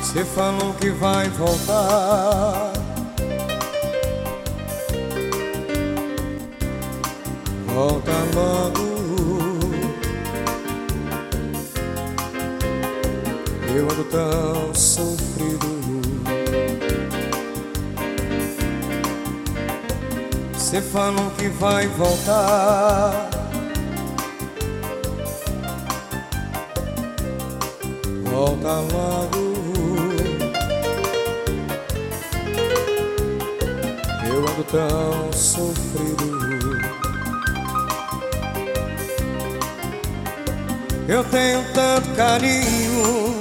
Você falou que vai voltar, volta logo. Eu ando tão sofrido. Você falou que vai voltar, volta logo. Eu ando tão sofrido. Eu tenho tanto carinho,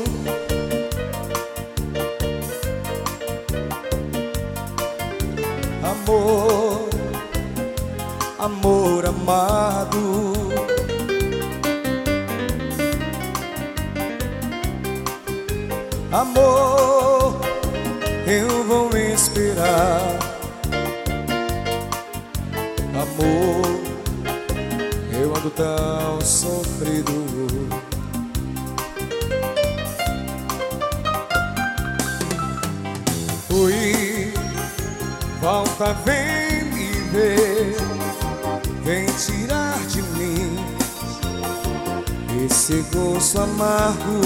amor, amor amado. Amor, eu vou esperar. Amor, eu ando tão sofrido. Fui, volta, vem me ver, vem tirar de mim esse gosto amargo.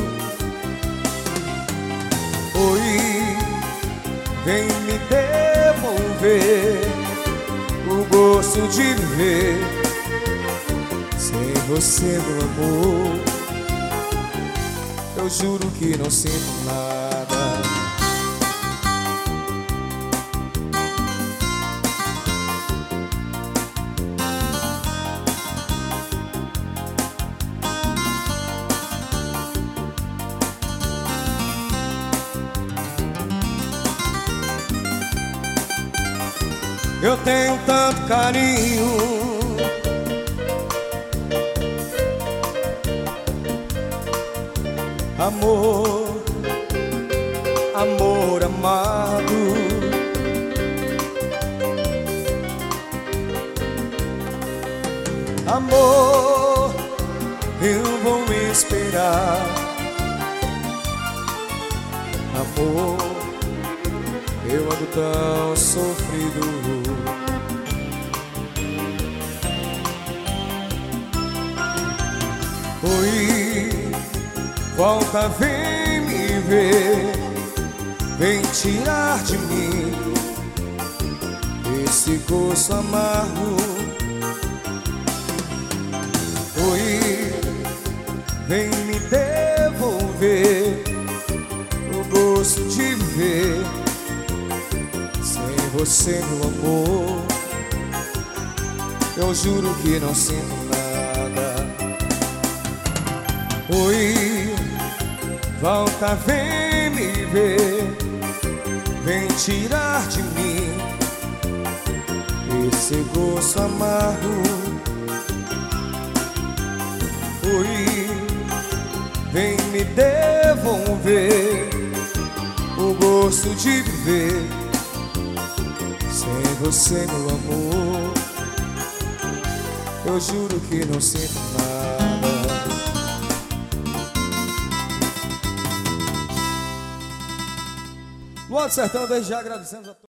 Oi, vem me devolver o gosto de viver sem você, meu amor. Eu juro que não sinto nada. Eu tenho tanto carinho, amor, amor amado. Amor, eu vou esperar. Amor, eu ando tão sofrido. Oi, volta, vem me ver, vem tirar de mim esse gosto amargo. Oi, vem me devolver o gosto de viver sem você, meu amor. Eu juro que não sinto nada. Oi, volta, vem me ver, vem tirar de mim esse gosto amargo. Oi, vem me devolver o gosto de viver sem você, meu amor. Eu juro que não sinto nada. Luan do Sertão, desde já agradecemos a todos.